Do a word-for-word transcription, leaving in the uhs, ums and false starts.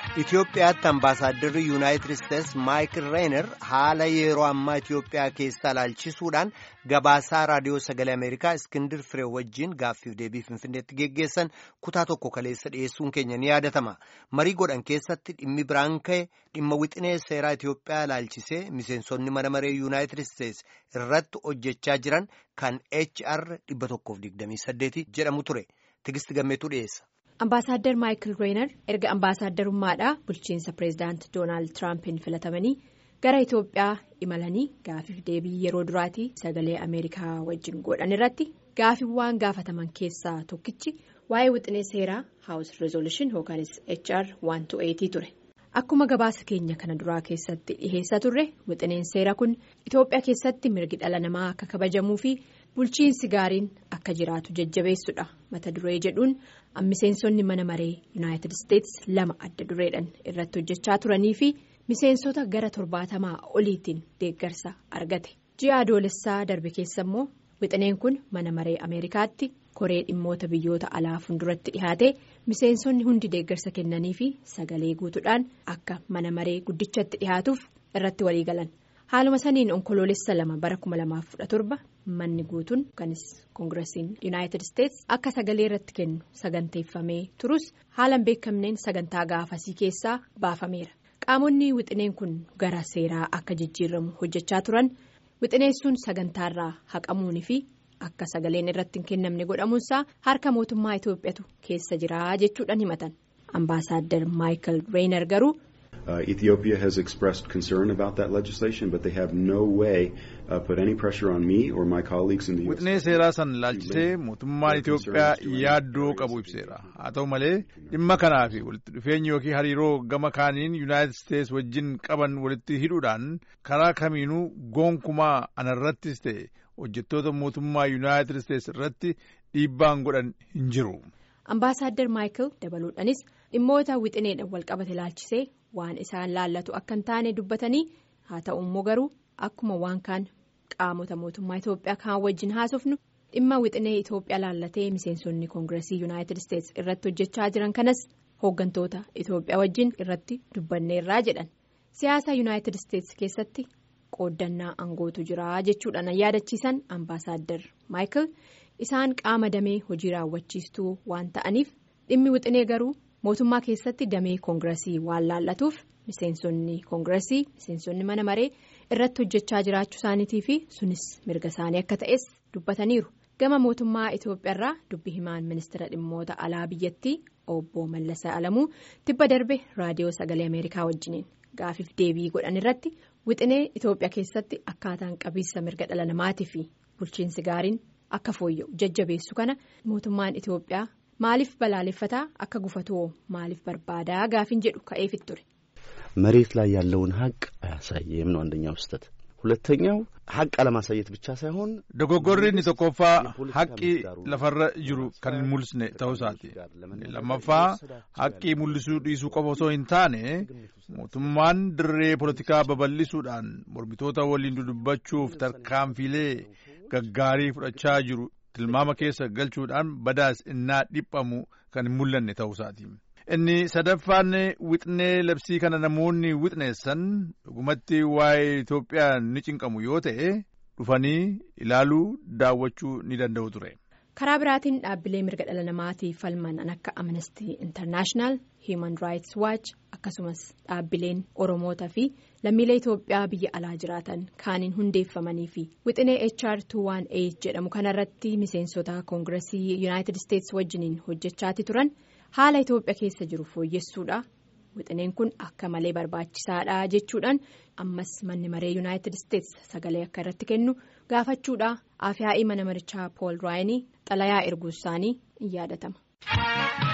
Itoophiyaatti ambaasaaddarri Yuunaayitid Isteets Maayikil Reener haala yeroo ammaa Itoophiyaa keessaa ilaalchisuudhaan gabaasaa raadiyoo sagalee Ameerikaa Iskindir Firee wajjin gaaffiif deebii Finfinneetti geggeessan kutaa tokko kaleessa dhiyeessuun keenya ni yaadatama. Marii godhan keessatti dhimmi biraan ka'e dhimma wixinee seeraa Itoophiyaa ilaalchisee miseensonni mana maree Yuunaayitid Isteets irratti hojjechaa jiran kan H R dhibba tokkoof digdamii saddeet jedhamu ture. Tigisti Gammeetuu dhiyeessa. Ambaasaadder Maayikil Reener erga ambaasaaddarummaadhaa bulchiinsa pireezidaant Doonaald Tiraampiin filatamanii gara Itoophiyaa imalanii gaafiif deebii yeroo duraatii sagalee Ameerikaa wajjin godhan irratti gaafiiwwan gaafataman keessaa tokkichi waa'ee wixinee seeraa House Resolution yookanis H R one twenty ture. Akkuma gabaasa keenya kana duraa keessatti dhiheessaa turre wixineen seera kun Itoophiyaa keessatti mirgi dhala namaa akka kabajamuu fi bulchiinsi gaariin akka jiraatu jajjabeessudha mata duree jedhuun miseensonni mana maree Yuunaayitid Isteets lama adda dureedhaan irratti hojjechaa turanii fi miseensota gara torbaatamaa oliitiin deeggarsa argate. Ji'a adoolessaa darbe keessa immoo wixineen kun mana maree Ameerikaatti koree dhimmoota biyyoota alaa fuulduratti dhihaate miseensonni hundi deeggarsa kennanii fi sagalee guutuudhaan akka mana maree guddichatti dhihaatuuf irratti walii galan. Haaluma saniin onkoloolessa lama bara kuma lamaaf kudha torba manni guutuun kanis koongiresiin Yuunaayitid Isteets akka sagalee irratti kennu saganteeffamee turus haalan beekamneen sagantaa gaafasii keessaa baafameera. Qaamonni wixineen kun gara seeraa akka jijjiiramu hojjechaa turan wixineessuun sagantaarraa haqamuunii fi akka sagaleen irratti hin kennamne godhamuunsaa harka mootummaa Itoophiyaatu keessa jira jechuudhaan himatan. Ambaasaadder Maayikil Reener garuu. Uh, Ethiopia has expressed concern about that legislation, but they have no way uh, put any pressure on me or my colleagues in the U S Wixinee seeraa san ilaalchisee mootummaan Itoophiyaa yaaddoo qabu ibseera. Haa ta'u malee dhimma kanaa fi walitti dhufeenyi yookiin hariiroo gama kaaniin Yuunaayitid Isteets wajjin qaban walitti hidhuudhaan karaa kamiinuu gonkumaa anarrattis ta'e hojjettoota mootummaa Yuunaayitid Isteets irratti dhiibbaan godhan hin jiru. Ambaasaadder Maayikil dabaluudhaanis dhimmoota wixineedhaan walqabate ilaalchisee waan isaan laallatu akka hin taane dubbatanii haa ta'u immoo garuu akkuma waan kaan qaamota mootummaa Itoophiyaa kaan wajjin haasofnu dhimma wixinee Itoophiyaa laallatee miseensonni koongiresii Yuunaayitid Isteets irratti hojjechaa jiran kanas hooggantoota Itoophiyaa wajjin irratti dubbanneerraa jedhan. Siyaasa Yuunaayitid Isteets keessatti qooddannaa aangootu jira jechuudhaan yaadachiisan ambaasaadder Maayikil isaan qaama damee hojii raawwachiistuu waan ta'aniif dhimmi wixinee garuu. Mootummaa keessatti damee koongiresii waan laallatuuf miseensonni koongiresii miseensonni mana maree irratti hojjechaa jiraachuu isaaniitii fi sunis mirga isaanii akka ta'es dubbataniiru. Gama mootummaa Itoophiyaarraa dubbi himaan ministeera dhimmoota alaa biyyattii obbo Mallasaa Alamuu tibba darbe raadiyoo sagalee Ameerikaa wajjiniin gaafiif deebii godhan irratti wixinee Itoophiyaa keessatti akkaataan qabiinsa mirga dhala namaatii fi bulchiinsi gaariin akka fooyya'u jajjabeessu kana mootummaan Itoophiyaa. Maaliif balaaleffataa akka gufatoo maaliif barbaadaa gaafin jedhu ka'eefit ture. መሬት ላይ ያለውን ሀቅ አያሳየም ነው አንደኛው ስህተት። ሁለተኛው ሀቅ አለማሳየት ብቻ ሳይሆን dogoggorri ni tokkoffaa haqqi lafarra jiru kan hin mul'isne ta'uu isaati. Lammaffaa haqqi mul'isuu dhiisuu qofa osoo hin taane mootummaan dirree poolitikaa babal'isuudhaan mormitoota waliin dudubbachuuf tarkaanfiilee gaggaarii fudhachaa jiru. Tilmaama keessa galchuudhaan badaas innaa dhiphamu kan hin mul'anne ta'uu isaati. Inni sadaffaan wixinee labsii kana namoonni wixineessan dhugumatti waa'ee Itoophiyaa ni cinqamu yoo ta'e dhufanii ilaaluu daawwachuu ni danda'u ture. Karaa biraatiin dhaabbilee mirga dhala namaatiif falman akka Amnesty International, Human Rights Watch akkasumas dhaabbileen Oromoota fi lammiilee Itoophiyaa biyya alaa jiraatan kaaniin hundeeffamanii fi wixinee H R two eighteen jedhamu kanarratti miseensota koongiresii Yuunaayitid Isteets wajjiniin hojjechaati turan haala Itoophiyaa keessa jiru fooyyessuudha. Wixineen kun akka malee barbaachisaadha jechuudhaan ammas manni maree Yuunaayitid Isteets sagalee akka irratti kennu gaafachuudha. Afyaa'ii mana marichaa Pool Raayinii xalayaa erguu isaanii in yaadatama.